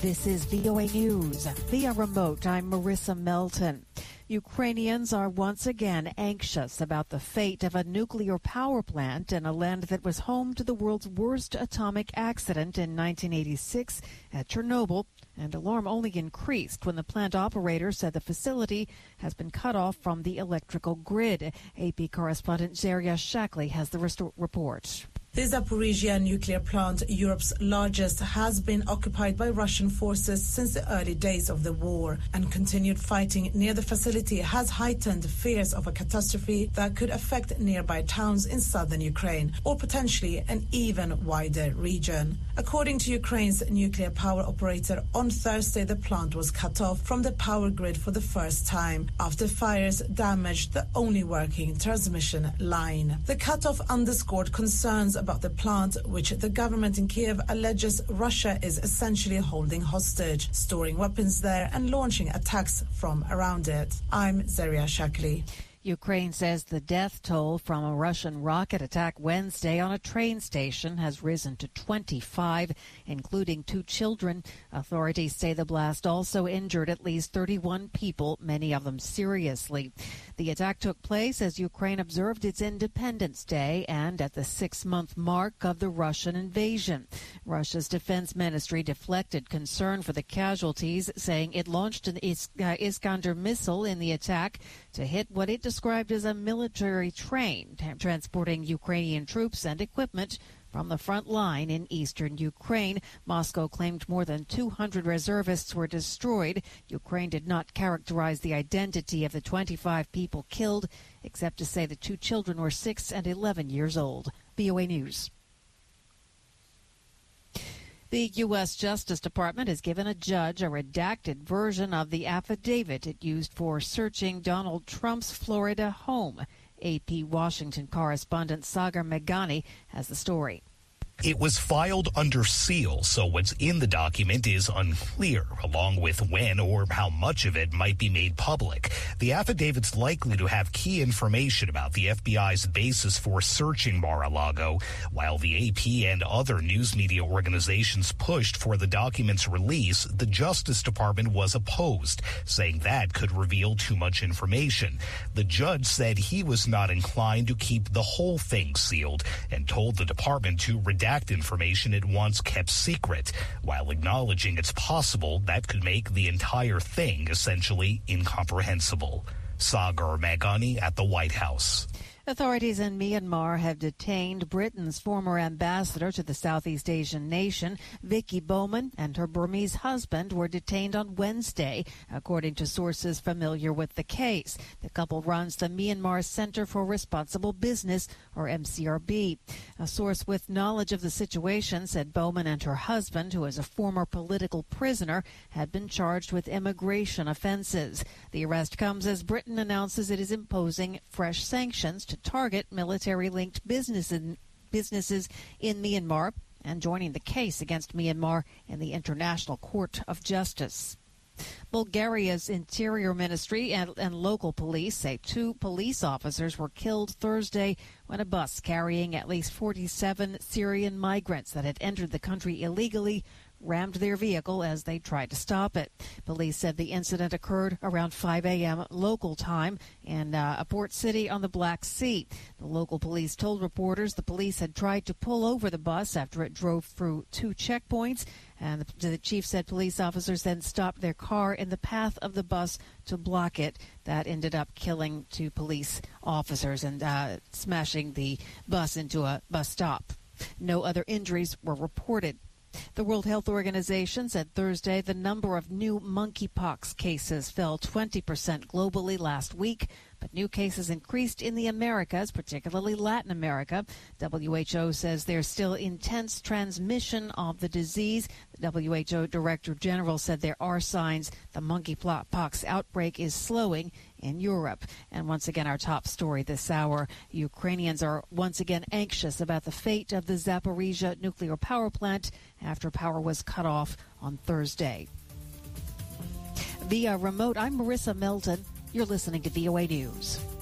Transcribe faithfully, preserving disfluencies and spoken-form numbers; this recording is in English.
This is V O A News. Via remote, I'm Marissa Melton. Ukrainians are once again anxious about the fate of a nuclear power plant in a land that was home to the world's worst atomic accident in nineteen eighty-six at Chernobyl, and alarm only increased when the plant operator said the facility has been cut off from the electrical grid. A P correspondent Zeria Shackley has the rest- report. The Zaporizhia nuclear plant, Europe's largest, has been occupied by Russian forces since the early days of the war, and continued fighting near the facility has heightened fears of a catastrophe that could affect nearby towns in southern Ukraine, or potentially an even wider region. According to Ukraine's nuclear power operator, on Thursday the plant was cut off from the power grid for the first time after fires damaged the only working transmission line. The cutoff underscored concerns about the plant, which the government in Kiev alleges Russia is essentially holding hostage, storing weapons there and launching attacks from around it. I'm Zeria Shackley. Ukraine says the death toll from a Russian rocket attack Wednesday on a train station has risen to twenty-five, including two children. Authorities say the blast also injured at least thirty-one people, many of them seriously. The attack took place as Ukraine observed its Independence Day and at the six-month mark of the Russian invasion. Russia's defense ministry deflected concern for the casualties, saying it launched an Is- uh, Iskander missile in the attack to hit what it described as a military train transporting Ukrainian troops and equipment from the front line in eastern Ukraine. Moscow claimed more than two hundred reservists were destroyed. Ukraine did not characterize the identity of the twenty-five people killed, except to say the two children were six and eleven years old. V O A News. The U S Justice Department has given a judge a redacted version of the affidavit it used for searching Donald Trump's Florida home. A P Washington correspondent Sagar Meghani has the story. It was filed under seal, so what's in the document is unclear, along with when or how much of it might be made public. The affidavit's likely to have key information about the F B I's basis for searching Mar-a-Lago, while the A P and other news media organizations pushed for the document's release. The Justice Department was opposed, saying that could reveal too much information. The judge said he was not inclined to keep the whole thing sealed and told the department to redact information it once kept secret, while acknowledging it's possible that could make the entire thing essentially incomprehensible. Sagar Meghani at the White House. Authorities in Myanmar have detained Britain's former ambassador to the Southeast Asian nation. Vicky Bowman and her Burmese husband were detained on Wednesday, according to sources familiar with the case. The couple runs the Myanmar Center for Responsible Business, or M C R B. A source with knowledge of the situation said Bowman and her husband, who is a former political prisoner, had been charged with immigration offenses. The arrest comes as Britain announces it is imposing fresh sanctions to target military-linked business in, businesses in Myanmar and joining the case against Myanmar in the International Court of Justice. Bulgaria's Interior Ministry and, and local police say two police officers were killed Thursday when a bus carrying at least forty-seven Syrian migrants that had entered the country illegally rammed their vehicle as they tried to stop it. Police said the incident occurred around five a.m. local time in uh, a port city on the Black Sea. The local police told reporters the police had tried to pull over the bus after it drove through two checkpoints, and the, the chief said police officers then stopped their car in the path of the bus to block it. That ended up killing two police officers and uh, smashing the bus into a bus stop. No other injuries were reported. The World Health Organization said Thursday the number of new monkeypox cases fell twenty percent globally last week, but new cases increased in the Americas, particularly Latin America. W H O says there's still intense transmission of the disease. The W H O Director General said there are signs the monkeypox outbreak is slowing in Europe. And once again, our top story this hour, Ukrainians are once again anxious about the fate of the Zaporizhia nuclear power plant after power was cut off on Thursday. Via remote, I'm Marissa Melton. You're listening to V O A News.